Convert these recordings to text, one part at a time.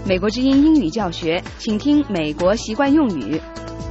美国之音英语教学，请听美国习惯用语。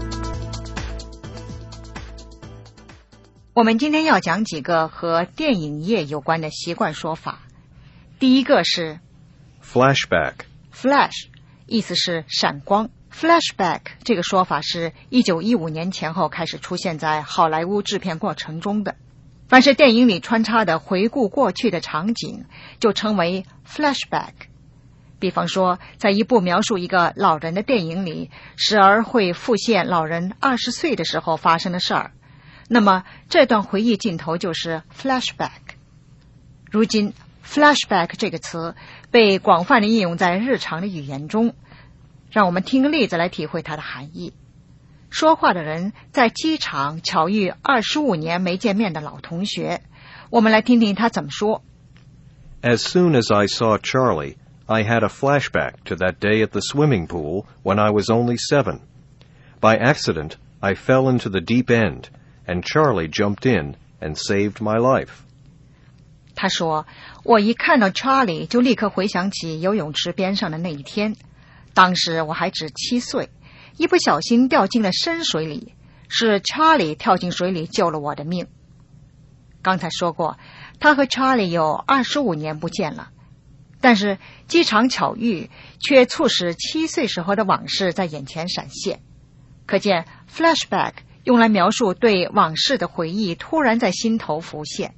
我们今天要讲几个和电影业有关的习惯说法。第一个是 Flashback。Flash 意思是闪光。Flashback 这个说法是1915年前后开始出现在好莱坞制片过程中的。凡是电影里穿插的回顾过去的场景，就称为 flashback。比方说，在一部描述一个老人的电影里，时而会复现老人20岁的时候发生的事儿，那么这段回忆镜头就是 flashback。如今 flashback 这个词被广泛的应用在日常的语言中，让我们听个例子来体会它的含义。说话的人在机场巧遇25年没见面的老同学，我们来听听他怎么说。 As soon as I saw Charlie, I had a flashback to that day at the swimming pool when I was only 7. By accident, I fell into the deep end, and Charlie jumped in and saved my life. 他说，我一看到 Charlie 就立刻回想起游泳池边上的那一天，当时我还只7岁，一不小心掉进了深水里，是 Charlie 跳进水里救了我的命。刚才说过，他和 Charlie 有25年不见了，但是机场巧遇却促使7岁时候的往事在眼前闪现。可见 flashback 用来描述对往事的回忆突然在心头浮现。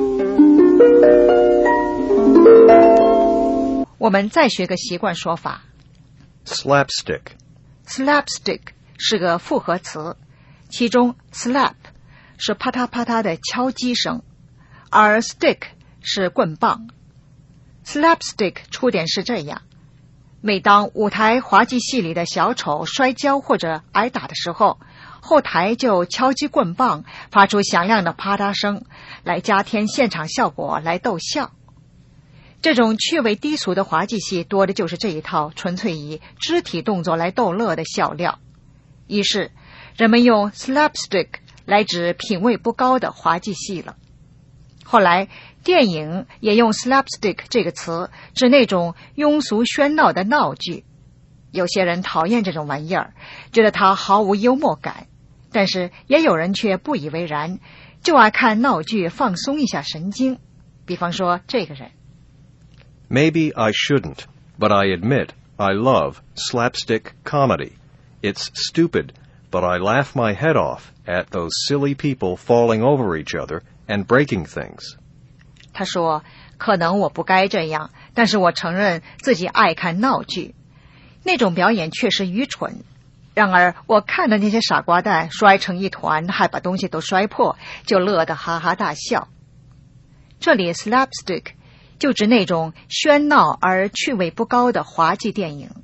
我们再学个习惯说法。 Slapstick。Slapstick 是个复合词，其中 slap 是啪嗒啪嗒的敲击声，而 stick 是棍棒。Slapstick 出典是这样：每当舞台滑稽戏里的小丑摔跤或者挨打的时候，后台就敲击棍棒，发出响亮的啪嗒声，来加添现场效果，来逗笑。这种趣味低俗的滑稽戏多的就是这一套纯粹以肢体动作来逗乐的笑料，于是人们用 slapstick 来指品味不高的滑稽戏了。后来电影也用 slapstick 这个词指那种庸俗喧闹的闹剧。有些人讨厌这种玩意儿，觉得它毫无幽默感，但是也有人却不以为然，就爱看闹剧放松一下神经。比方说这个人。 Maybe I shouldn't, but I admit I love slapstick comedy. It's stupid, but I laugh my head off at those silly people falling over each other and breaking things. 他说，可能我不该这样，但是我承认自己爱看闹剧。那种表演确实愚蠢，然而我看到那些傻瓜蛋摔成一团，还把东西都摔破，就乐得哈哈大笑。这里 slapstick就指那种喧闹而趣味不高的滑稽电影。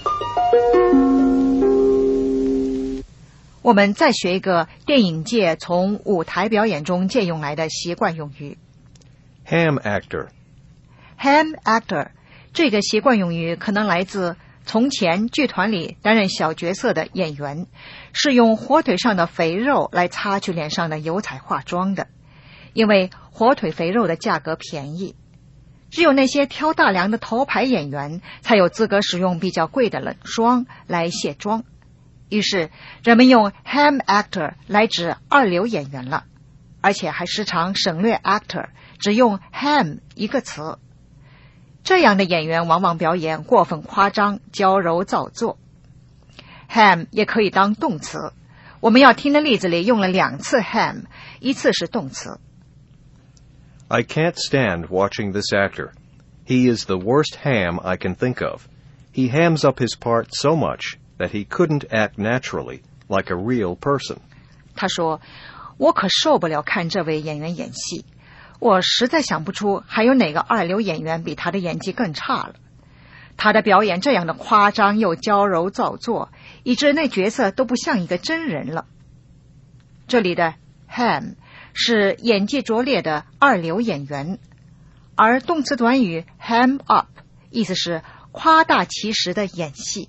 我们再学一个电影界从舞台表演中借用来的习惯用语。 Ham actor。 Ham actor 这个习惯用语可能来自从前剧团里担任小角色的演员，是用火腿上的肥肉来擦去脸上的油彩化妆的，因为火腿肥肉的价格便宜。只有那些挑大梁的头牌演员才有资格使用比较贵的冷霜来卸妆，于是人们用 ham actor 来指二流演员了，而且还时常省略 actor， 只用 ham 一个词。这样的演员往往表演过分夸张，娇柔造作。ham 也可以当动词，我们要听的例子里用了2次 ham， 一次是动词。 I can't stand watching this actor. He is the worst ham I can think of. He hams up his part so much that he couldn't act naturally, like a real person. 他说，我可受不了看这位演员演戏，我实在想不出还有哪个二流演员比他的演技更差了。他的表演这样的夸张又娇柔造作，以致那角色都不像一个真人了。这里的 ham是演技拙劣的二流演员，而动词短语 ham up 意思是夸大其词的演戏。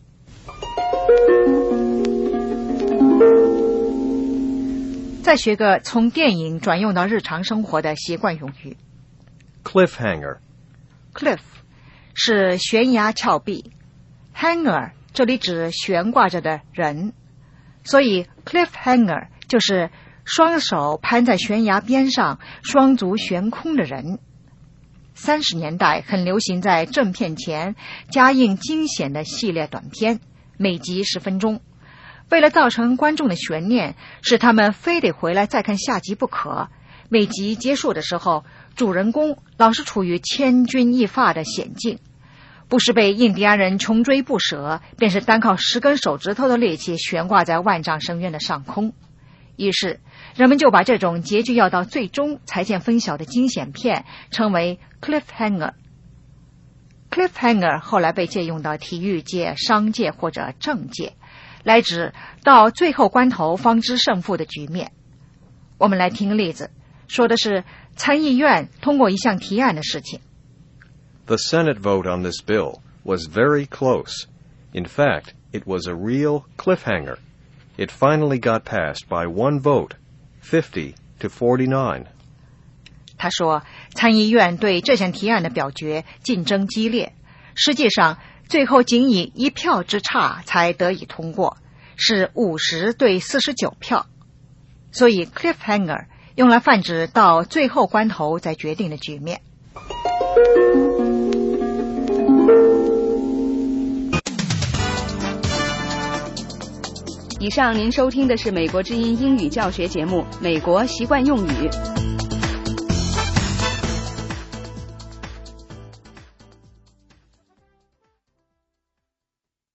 再学个从电影转用到日常生活的习惯用语。 Cliffhanger。 Cliff 是悬崖峭壁， hanger 这里指悬挂着的人，所以 cliffhanger 就是双手攀在悬崖边上，双足悬空的人。30年代很流行在正片前加印惊险的系列短片，每集10分钟，为了造成观众的悬念，使他们非得回来再看下集不可。每集结束的时候，主人公老是处于千钧一发的险境，不是被印第安人穷追不舍，便是单靠10根手指头的力气悬挂在万丈深渊的上空。于是人们就把这种结局要到最终才见分晓的惊险片称为 cliffhanger。 cliffhanger 后来被借用到体育界、商界或者政界，来指到最后关头方知胜负的局面。我们来听个例子，说的是参议院通过一项提案的事情。 The Senate vote on this bill was very close. In fact, it was a real cliffhanger. It finally got passed by one vote, 50 to 49. 他说，参议院对这项提案的表决竞争激烈，实际上最后仅以1票之差才得以通过，是50对49票。所以 cliffhanger 用来泛指到最后关头再决定的局面。 以上您收听的是美国之音英语教学节目《美国习惯用语》。